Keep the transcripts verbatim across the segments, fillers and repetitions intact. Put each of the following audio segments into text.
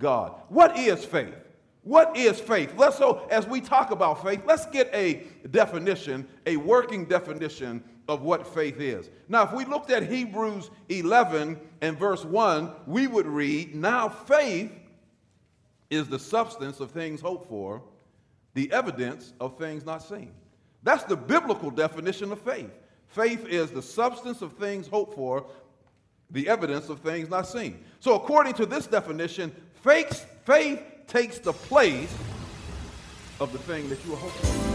God. What is faith? What is faith? Let's so as we talk about faith, let's get a definition, a working definition of what faith is. Now, if we looked at Hebrews eleven and verse one, we would read, "Now faith is the substance of things hoped for, the evidence of things not seen." That's the biblical definition of faith. Faith is the substance of things hoped for, the evidence of things not seen. So according to this definition, faith, faith takes the place of the thing that you are hoping for.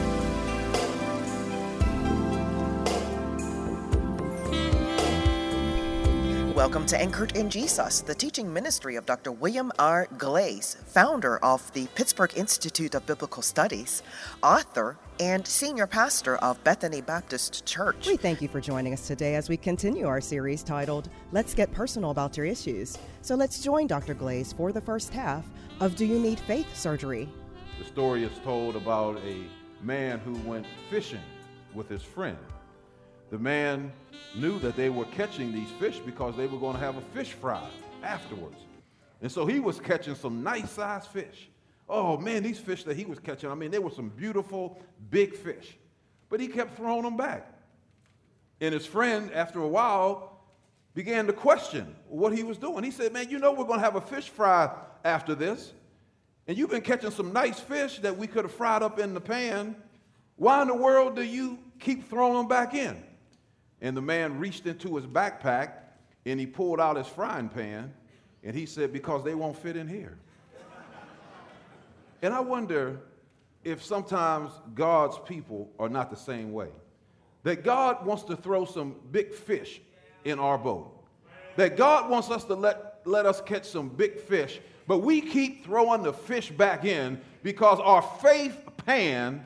Welcome to Anchored in Jesus, the teaching ministry of Doctor William R. Glaze, founder of the Pittsburgh Institute of Biblical Studies, author, and senior pastor of Bethany Baptist Church. We thank you for joining us today as we continue our series titled, Let's Get Personal About Your Issues. So let's join Doctor Glaze for the first half of Do You Need Faith Surgery? The story is told about a man who went fishing with his friend. The man knew that they were catching these fish because they were going to have a fish fry afterwards. And so he was catching some nice sized fish. Oh man, these fish that he was catching, I mean, they were some beautiful big fish. But he kept throwing them back. And his friend, after a while, began to question what he was doing. He said, man, you know we're going to have a fish fry after this. And you've been catching some nice fish that we could have fried up in the pan. Why in the world do you keep throwing them back in? And the man reached into his backpack and he pulled out his frying pan and he said, because they won't fit in here. And I wonder if sometimes God's people are not the same way. That God wants to throw some big fish in our boat. That God wants us to let, let us catch some big fish, but we keep throwing the fish back in because our faith pan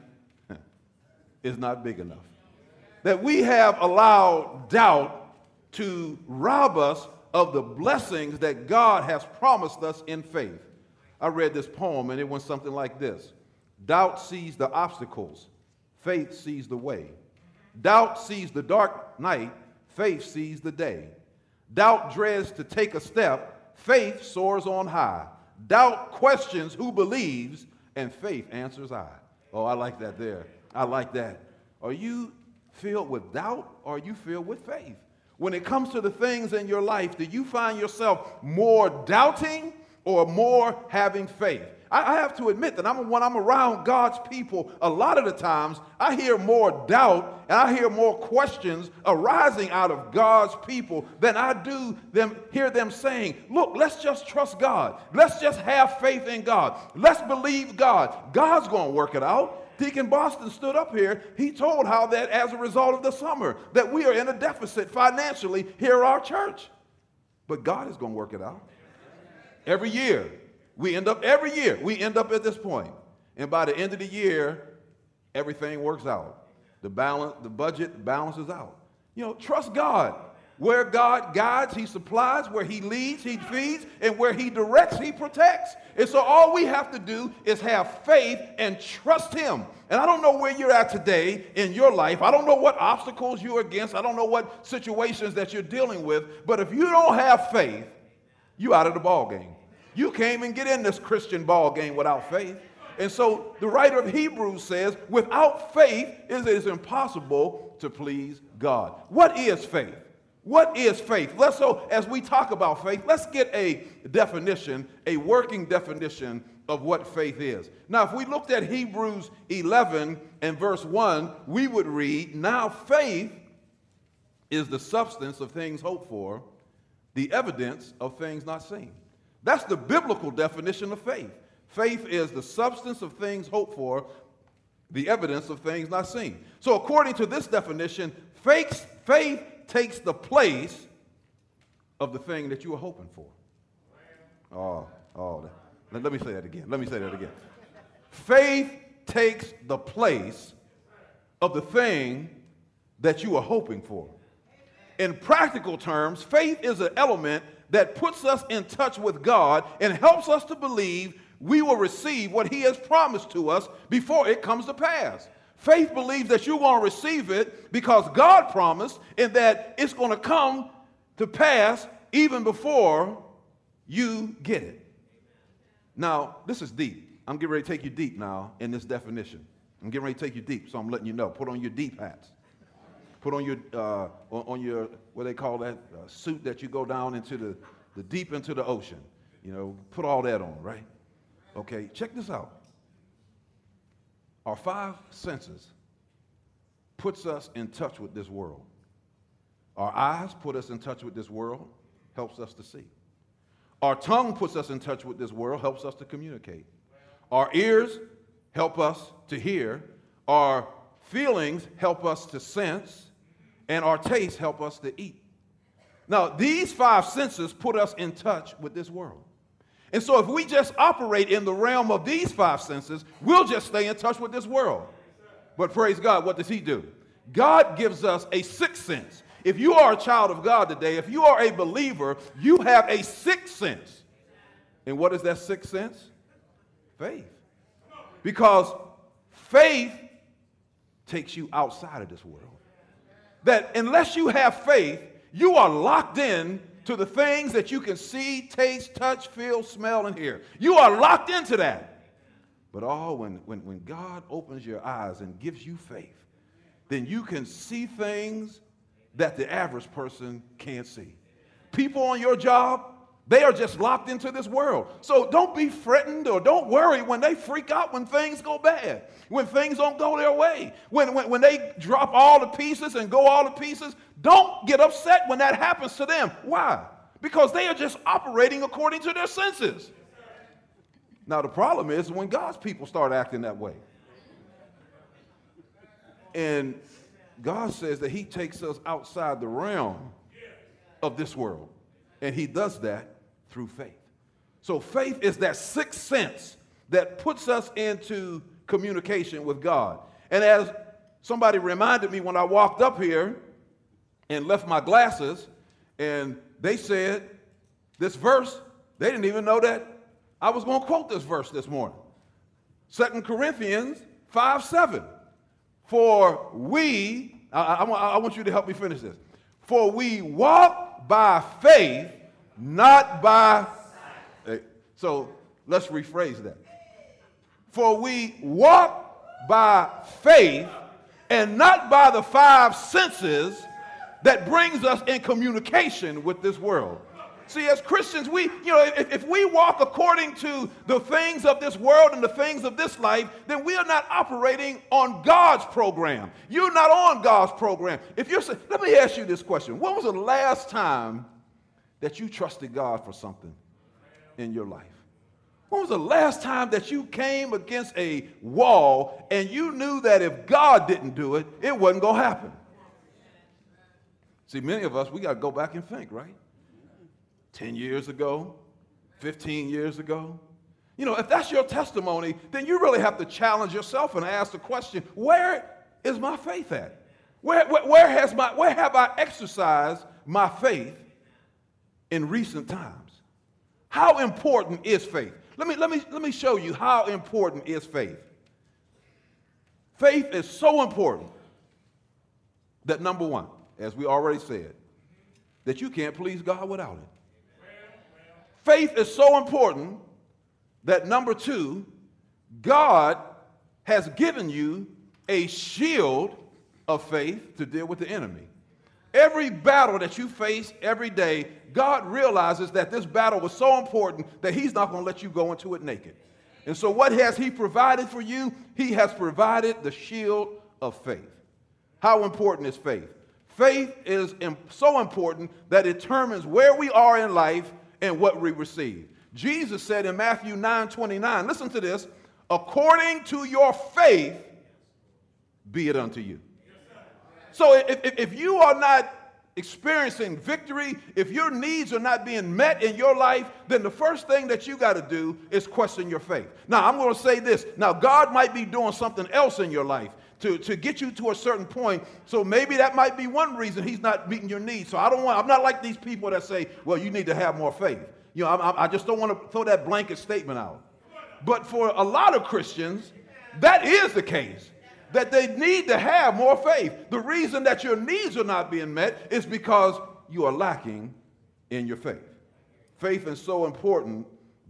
is not big enough. That we have allowed doubt to rob us of the blessings that God has promised us in faith. I read this poem and it went something like this. Doubt sees the obstacles, faith sees the way. Doubt sees the dark night, faith sees the day. Doubt dreads to take a step, faith soars on high. Doubt questions who believes, and faith answers I. Oh, I like that there. I like that. Are you filled with doubt or are you filled with faith? When it comes to the things in your life, do you find yourself more doubting or more having faith? I, I have to admit that I'm, when I'm around God's people, a lot of the times I hear more doubt and I hear more questions arising out of God's people than I do them hear them saying, look, let's just trust God. Let's just have faith in God. Let's believe God. God's going to work it out. Deacon Boston stood up here. He told how that as a result of the summer, that we are in a deficit financially here at our church. But God is going to work it out. Every year, we end up, every year, we end up at this point. And by the end of the year, everything works out. The balance, the budget balances out. You know, trust God. Where God guides, he supplies. Where he leads, he feeds. And where he directs, he protects. And so all we have to do is have faith and trust him. And I don't know where you're at today in your life. I don't know what obstacles you're against. I don't know what situations that you're dealing with. But if you don't have faith, you out of the ball game. You can't even get in this Christian ball game without faith. And so the writer of Hebrews says, without faith, it is impossible to please God. What is faith? What is faith? Let's so as we talk about faith, let's get a definition, a working definition of what faith is. Now, if we looked at Hebrews eleven and verse one, we would read, now faith is the substance of things hoped for, the evidence of things not seen. That's the biblical definition of faith. Faith is the substance of things hoped for, the evidence of things not seen. So according to this definition, faith, faith takes the place of the thing that you are hoping for. Oh, oh, let, let me say that again. Let me say that again. Faith takes the place of the thing that you are hoping for. In practical terms, faith is an element that puts us in touch with God and helps us to believe we will receive what he has promised to us before it comes to pass. Faith believes that you're going to receive it because God promised and that it's going to come to pass even before you get it. Now, this is deep. I'm getting ready to take you deep now in this definition. I'm getting ready to take you deep, so I'm letting you know. Put on your deep hats. Put on your, uh, on, on your, what they call that, uh, suit that you go down into the, the deep into the ocean. You know, put all that on, right? Okay, check this out. Our five senses puts us in touch with this world. Our eyes put us in touch with this world, helps us to see. Our tongue puts us in touch with this world, helps us to communicate. Our ears help us to hear. Our feelings help us to sense. And our tastes help us to eat. Now, these five senses put us in touch with this world. And so if we just operate in the realm of these five senses, we'll just stay in touch with this world. But praise God, what does he do? God gives us a sixth sense. If you are a child of God today, if you are a believer, you have a sixth sense. And what is that sixth sense? Faith. Because faith takes you outside of this world. That unless you have faith, you are locked in to the things that you can see, taste, touch, feel, smell, and hear. You are locked into that. But all when, when, when God opens your eyes and gives you faith, then you can see things that the average person can't see. People on your job, they are just locked into this world. So don't be threatened or don't worry when they freak out when things go bad, when things don't go their way, when, when, when they drop all the pieces and go all the pieces. Don't get upset when that happens to them. Why? Because they are just operating according to their senses. Now, the problem is when God's people start acting that way. And God says that he takes us outside the realm of this world. And he does that through faith. So faith is that sixth sense that puts us into communication with God. And as somebody reminded me when I walked up here and left my glasses, and they said this verse, they didn't even know that I was going to quote this verse this morning. Second Corinthians five seven. For we, I, I, I want you to help me finish this. For we walk by faith, not by sight. So let's rephrase that. For we walk by faith and not by the five senses that brings us in communication with this world. See, as Christians, we, you know, if, if we walk according to the things of this world and the things of this life, then we are not operating on God's program. You're not on God's program. If you're, let me ask you this question. When was the last time that you trusted God for something in your life? When was the last time that you came against a wall and you knew that if God didn't do it, it wasn't going to happen? See, many of us, we got to go back and think, right? ten years ago, fifteen years ago. You know, if that's your testimony, then you really have to challenge yourself and ask the question, where is my faith at? Where, where, where, has my, where have I exercised my faith in recent times? How important is faith? Let me, let me, let me show you how important is faith. Faith is so important that, number one, as we already said, that you can't please God without it. Faith is so important that, number two, God has given you a shield of faith to deal with the enemy. Every battle that you face every day, God realizes that this battle was so important that he's not going to let you go into it naked. And so what has he provided for you? He has provided the shield of faith. How important is faith? Faith is so important that it determines where we are in life and what we receive. Jesus said in Matthew nine twenty-nine, listen to this, according to your faith, be it unto you. So if, if, if you are not experiencing victory, if your needs are not being met in your life, then the first thing that you got to do is question your faith. Now, I'm going to say this. Now, God might be doing something else in your life to, to get you to a certain point. So maybe that might be one reason he's not meeting your needs. So I don't want, I'm not like these people that say, well, you need to have more faith. You know, I, I just don't want to throw that blanket statement out. But for a lot of Christians, that is the case, that they need to have more faith. The reason that your needs are not being met is because you are lacking in your faith. Faith is so important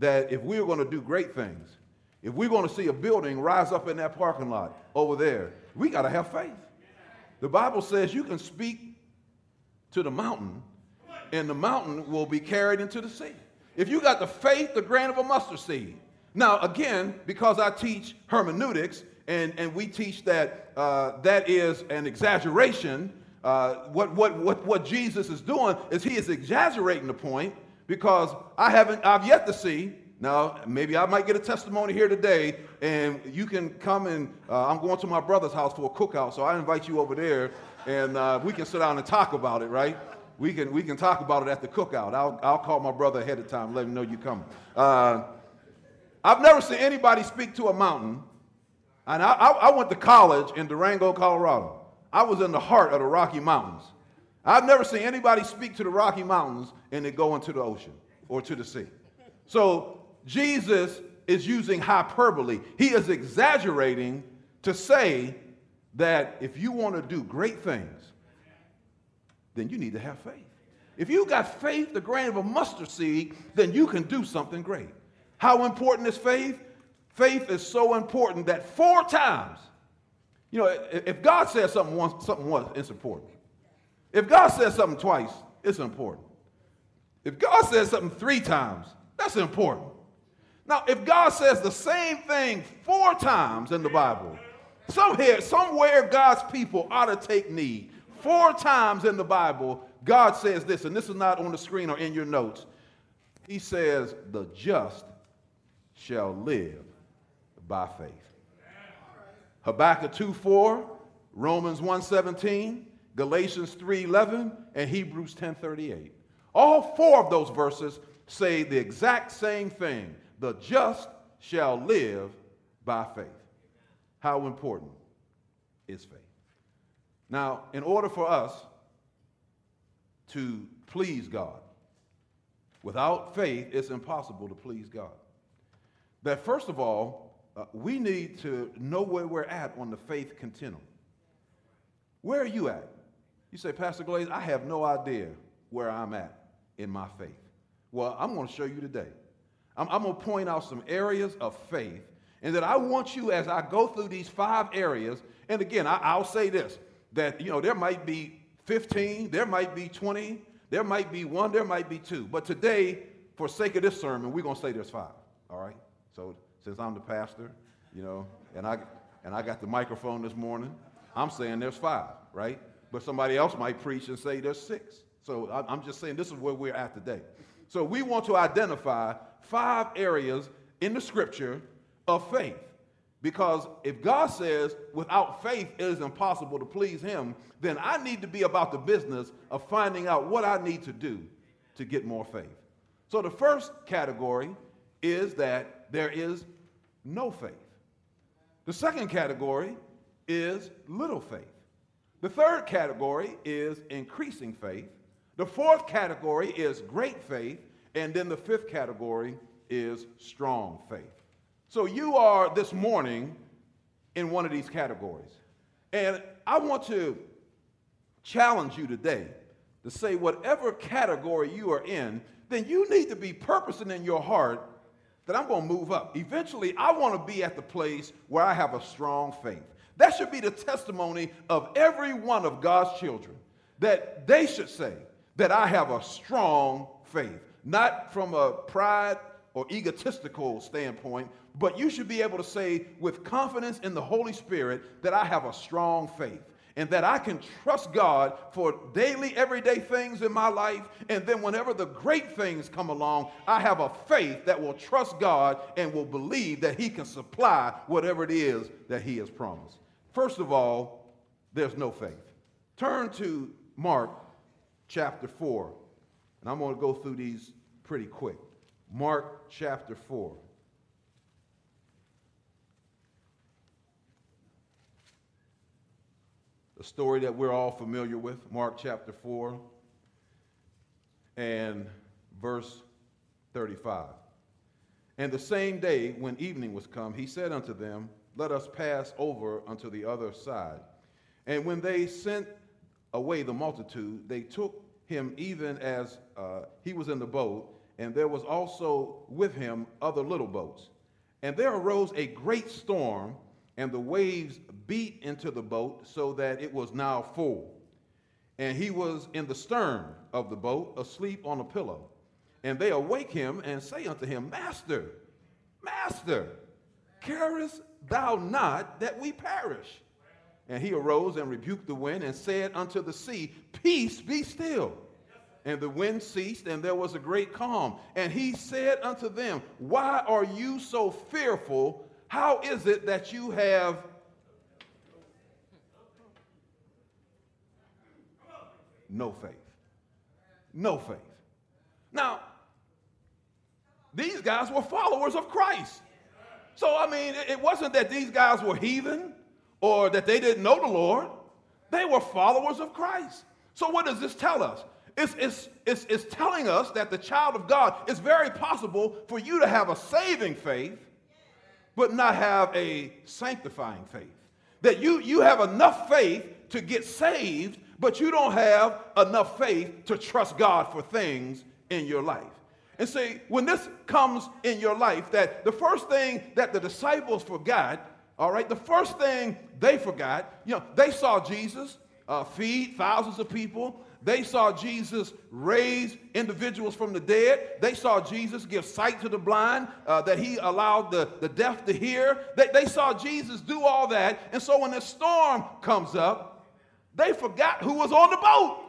that if we're going to do great things, if we're going to see a building rise up in that parking lot over there, we got to have faith. The Bible says you can speak to the mountain, and the mountain will be carried into the sea. If you got the faith, the grain of a mustard seed. Now, again, because I teach hermeneutics, and, and we teach that uh, that is an exaggeration, uh, what, what, what, what Jesus is doing is he is exaggerating the point, because I haven't, I've yet to see. Now, maybe I might get a testimony here today, and you can come and, uh, I'm going to my brother's house for a cookout, so I invite you over there, and uh, we can sit down and talk about it, right? We can, we can talk about it at the cookout. I'll, I'll call my brother ahead of time, let him know you're coming. Uh, I've never seen anybody speak to a mountain, and I, I, I went to college in Durango, Colorado. I was in the heart of the Rocky Mountains. I've never seen anybody speak to the Rocky Mountains and then go into the ocean or to the sea. So Jesus is using hyperbole. He is exaggerating to say that if you want to do great things, then you need to have faith. If you got faith, the grain of a mustard seed, then you can do something great. How important is faith? Faith is so important that four times, you know, if God says something once, something once, it's important. If God says something twice, it's important. If God says something three times, that's important. Now, if God says the same thing four times in the Bible, somewhere, somewhere God's people ought to take knee. Four times in the Bible, God says this, and this is not on the screen or in your notes. He says, the just shall live by faith. Habakkuk two four, Romans one seventeen, Galatians three eleven, and Hebrews ten thirty-eight. All four of those verses say the exact same thing. The just shall live by faith. How important is faith? Now, in order for us to please God, without faith, it's impossible to please God. That first of all, uh, we need to know where we're at on the faith continuum. Where are you at? You say, Pastor Glaze, I have no idea where I'm at in my faith. Well, I'm going to show you today. I'm, I'm going to point out some areas of faith, and that I want you, as I go through these five areas, and again, I, I'll say this, that, you know, there might be fifteen, there might be twenty, there might be one, there might be two. But today, for sake of this sermon, we're going to say there's five, all right? So since I'm the pastor, you know, and I, and I got the microphone this morning, I'm saying there's five, right? But somebody else might preach and say there's six. So I, I'm just saying this is where we're at today. So we want to identify five areas in the scripture of faith. Because if God says without faith it is impossible to please him, then I need to be about the business of finding out what I need to do to get more faith. So the first category is that there is no faith. The second category is little faith. The third category is increasing faith. The fourth category is great faith. And then the fifth category is strong faith. So you are this morning in one of these categories. And I want to challenge you today to say whatever category you are in, then you need to be purposing in your heart that I'm going to move up. Eventually, I want to be at the place where I have a strong faith. That should be the testimony of every one of God's children, that they should say that I have a strong faith, not from a pride or egotistical standpoint, but you should be able to say with confidence in the Holy Spirit that I have a strong faith and that I can trust God for daily, everyday things in my life. And then whenever the great things come along, I have a faith that will trust God and will believe that he can supply whatever it is that he has promised. First of all, there's no faith. Turn to Mark chapter four, and I'm going to go through these pretty quick. Mark chapter four. A story that we're all familiar with, Mark chapter four and verse thirty-five. And the same day when evening was come, he said unto them, let us pass over unto the other side. And when they sent away the multitude, they took him even as uh, he was in the boat, and there was also with him other little boats. And there arose a great storm, and the waves beat into the boat so that it was now full. And he was in the stern of the boat, asleep on a pillow. And they awake him and say unto him, Master, Master, carest thou not that we perish? And he arose and rebuked the wind and said unto the sea, Peace, be still. And the wind ceased, and there was a great calm. And he said unto them, Why are you so fearful? How is it that you have no faith? No faith. Now, these guys were followers of Christ. So, I mean, it wasn't that these guys were heathen or that they didn't know the Lord. They were followers of Christ. So what does this tell us? It's, it's, it's, it's telling us that the child of God, it's very possible for you to have a saving faith, but not have a sanctifying faith. That you, you have enough faith to get saved, but you don't have enough faith to trust God for things in your life. And see, when this comes in your life, that the first thing that the disciples forgot, all right, the first thing they forgot, you know, they saw Jesus uh, feed thousands of people. They saw Jesus raise individuals from the dead. They saw Jesus give sight to the blind, uh, that he allowed the, the deaf to hear. They, they saw Jesus do all that. And so when the storm comes up, they forgot who was on the boat.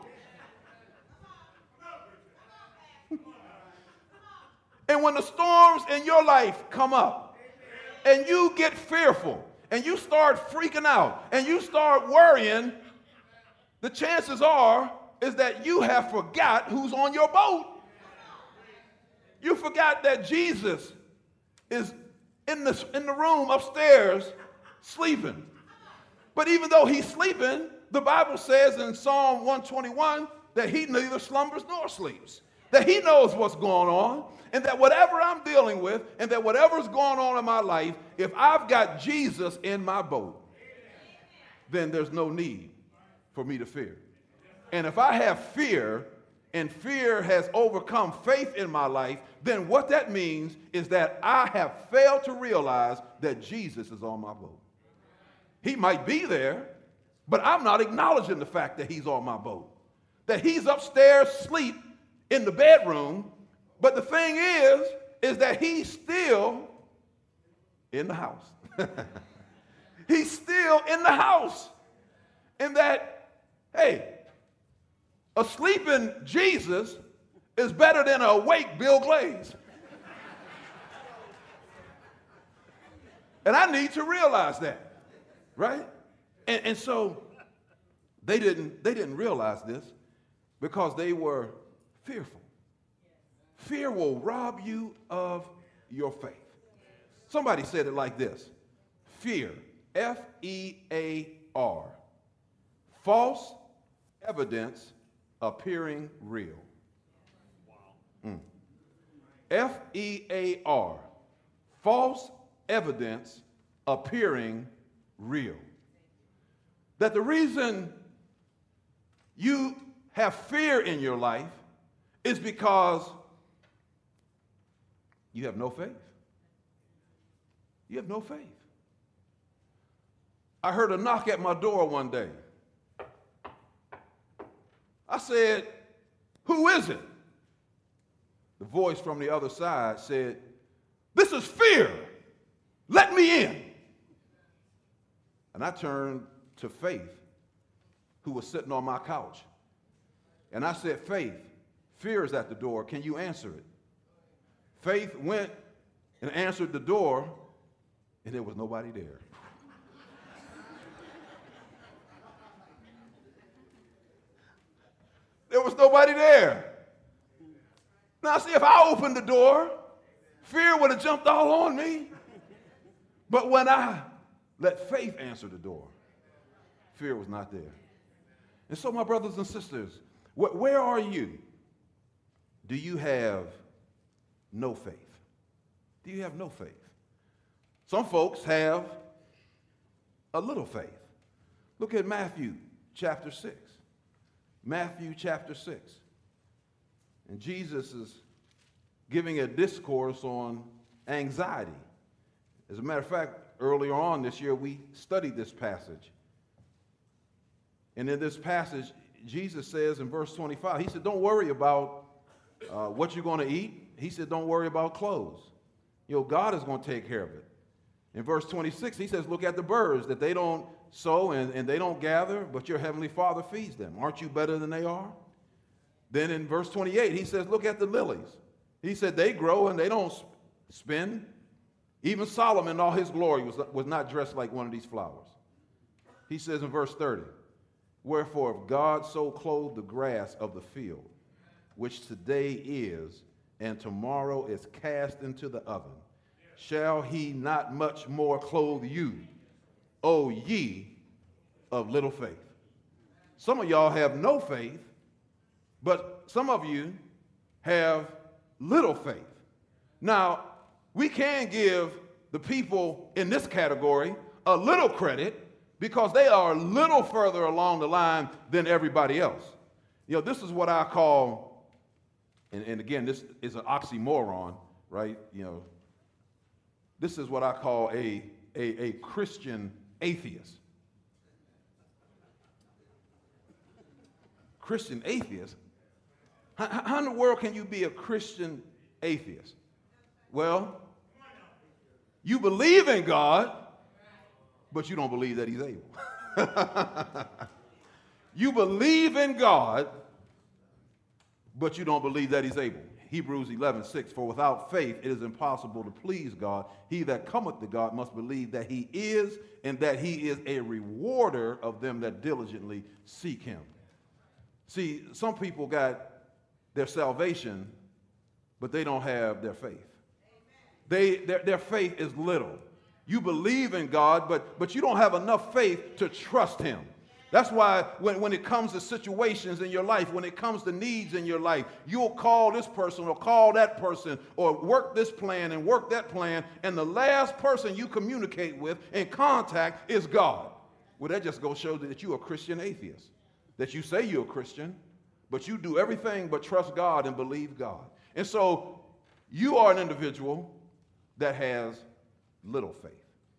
And when the storms in your life come up and you get fearful and you start freaking out and you start worrying, the chances are is that you have forgot who's on your boat. You forgot that Jesus is in the, in the room upstairs sleeping. But even though he's sleeping, the Bible says in Psalm one twenty-one that he neither slumbers nor sleeps. That he knows what's going on, and that whatever I'm dealing with, and that whatever's going on in my life, if I've got Jesus in my boat, then there's no need for me to fear. And if I have fear, and fear has overcome faith in my life, then what that means is that I have failed to realize that Jesus is on my boat. He might be there, but I'm not acknowledging the fact that he's on my boat. That he's upstairs asleep in the bedroom, but the thing is, is that he's still in the house. He's still in the house. In that, hey, a sleeping Jesus is better than an awake Bill Glaze. And I need to realize that, right? And, and so they didn't, they didn't realize this because they were fearful. Fear will rob you of your faith. Somebody said it like this: fear, F E A R, false evidence appearing real. Mm. F E A R, false evidence appearing real. That the reason you have fear in your life is because you have no faith. You have no faith. I heard a knock at my door one day. I said, "Who is it?" The voice from the other side said, "This is fear. Let me in." And I turned to Faith, who was sitting on my couch. And I said, "Faith, fear is at the door. Can you answer it?" Faith went and answered the door, and there was nobody there. There was nobody there. Now, see, if I opened the door, fear would have jumped all on me. But when I let faith answer the door, fear was not there. And so, my brothers and sisters, wh- where are you? Do you have no faith? Do you have no faith? Some folks have a little faith. Look at Matthew chapter six. Matthew chapter six. And Jesus is giving a discourse on anxiety. As a matter of fact, earlier on this year, we studied this passage. And in this passage, Jesus says in verse twenty-five, he said, don't worry about uh, what you're going to eat. He said, don't worry about clothes. You know, God is going to take care of it. In verse twenty-six, he says, look at the birds, that they don't sow and, and they don't gather, but your heavenly Father feeds them. Aren't you better than they are? Then in verse twenty-eight, he says, look at the lilies. He said, they grow and they don't spin. Even Solomon in all his glory was, was not dressed like one of these flowers. He says in verse thirty, wherefore if God so clothed the grass of the field, which today is, and tomorrow is cast into the oven, shall he not much more clothe you, O ye of little faith? Some of y'all have no faith, but some of you have little faith. Now, we can give the people in this category a little credit because they are a little further along the line than everybody else. You know, this is what I call, and, and again, this is an oxymoron, right? You know, this is what I call a, a, a Christian atheist. Christian atheist? How, how in the world can you be a Christian atheist? Well, you believe in God, but you don't believe that he's able. You believe in God, but you don't believe that he's able. Hebrews eleven six, for without faith it is impossible to please God. He that cometh to God must believe that he is, and that he is a rewarder of them that diligently seek him. See, some people got their salvation, but they don't have their faith. They, their, their faith is little. You believe in God, but, but you don't have enough faith to trust him. That's why when, when it comes to situations in your life, when it comes to needs in your life, you'll call this person or call that person or work this plan and work that plan, and the last person you communicate with and contact is God. Well, that just goes to show that you're a Christian atheist, that you say you're a Christian, but you do everything but trust God and believe God. And so you are an individual that has little faith.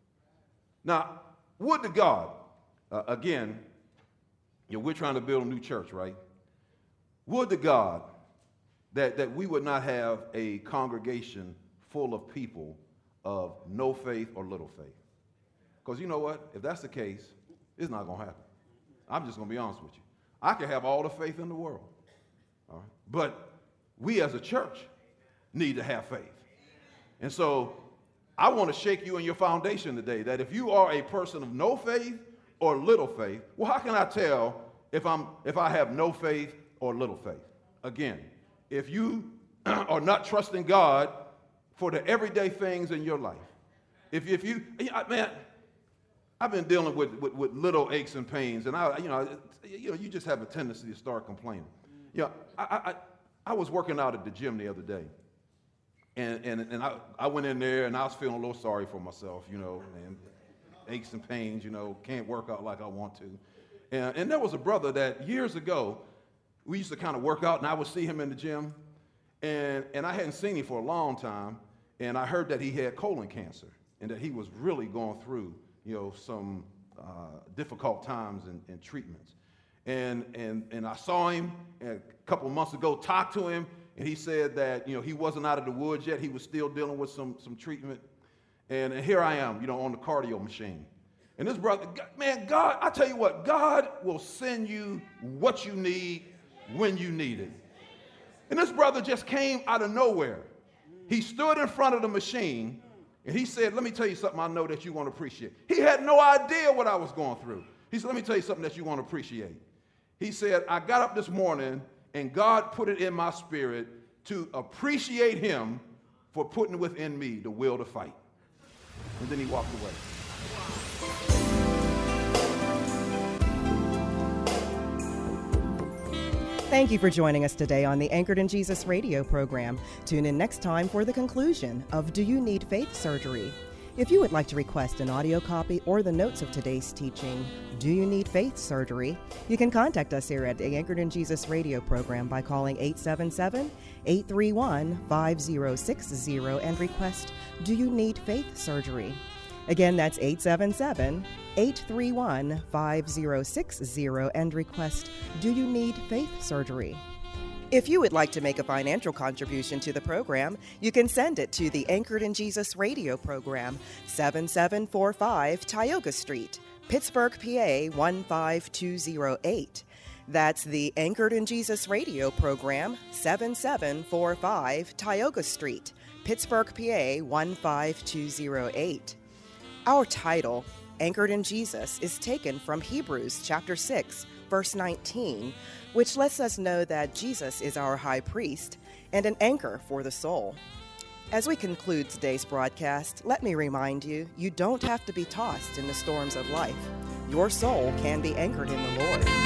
Now, would to God, uh, again, you know, we're trying to build a new church, right? Would to God that, that we would not have a congregation full of people of no faith or little faith. Because you know what? If that's the case, it's not going to happen. I'm just going to be honest with you. I can have all the faith in the world, all right? But we as a church need to have faith. And so I want to shake you in your foundation today that if you are a person of no faith or little faith, well, how can I tell if I'm if I have no faith or little faith? Again, if you are not trusting God for the everyday things in your life, if if you man, I've been dealing with, with, with little aches and pains, and I you know you know you just have a tendency to start complaining. You know, I I, I was working out at the gym the other day. And, and, and I, I went in there, and I was feeling a little sorry for myself, you know, and aches and pains, you know, can't work out like I want to. And, and there was a brother that years ago, we used to kind of work out, and I would see him in the gym, and, and I hadn't seen him for a long time, and I heard that he had colon cancer and that he was really going through, you know, some uh, difficult times and, and treatments. And, and, and I saw him a couple of months ago, talked to him, and he said that, you know, he wasn't out of the woods yet. He was still dealing with some, some treatment. And, and here I am, you know, on the cardio machine. And this brother, man, God, I tell you what, God will send you what you need when you need it. And this brother just came out of nowhere. He stood in front of the machine, and he said, let me tell you something I know that you won't appreciate. He had no idea what I was going through. He said, let me tell you something that you won't appreciate. He said, I got up this morning, and God put it in my spirit to appreciate him for putting within me the will to fight. And then he walked away. Thank you for joining us today on the Anchored in Jesus radio program. Tune in next time for the conclusion of Do You Need Faith Surgery? If you would like to request an audio copy or the notes of today's teaching, Do You Need Faith Surgery? You can contact us here at the Anchored in Jesus radio program by calling eight seven seven, eight three one, five zero six zero and request Do You Need Faith Surgery? Again, that's eight seven seven, eight three one, five zero six zero and request Do You Need Faith Surgery? If you would like to make a financial contribution to the program, you can send it to the Anchored in Jesus radio program, seven seven four five Tioga Street, Pittsburgh, P A one five two zero eight. That's the Anchored in Jesus radio program, seven seven four five Tioga Street, Pittsburgh, P A one five two zero eight. Our title, Anchored in Jesus, is taken from Hebrews chapter six, verse nineteen, which lets us know that Jesus is our high priest and an anchor for the soul. As we conclude today's broadcast, let me remind you, you don't have to be tossed in the storms of life. Your soul can be anchored in the Lord.